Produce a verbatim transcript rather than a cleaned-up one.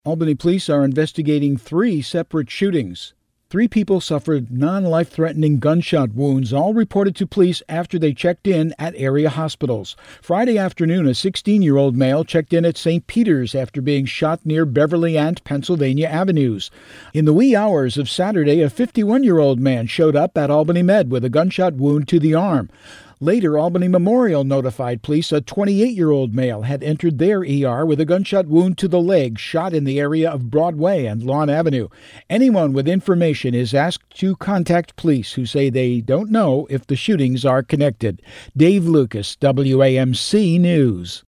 Albany police are investigating three separate shootings. Three people suffered non-life-threatening gunshot wounds, all reported to police after they checked in at area hospitals. Friday afternoon, a sixteen-year-old male checked in at Saint Peter's after being shot near Beverly and Pennsylvania Avenues. In the wee hours of Saturday, a fifty-one-year-old man showed up at Albany Med with a gunshot wound to the arm. Later, Albany Memorial notified police a twenty-eight-year-old male had entered their E R with a gunshot wound to the leg, shot in the area of Broadway and Lawn Avenue. Anyone with information is asked to contact police, who say they don't know if the shootings are connected. Dave Lucas, W A M C News.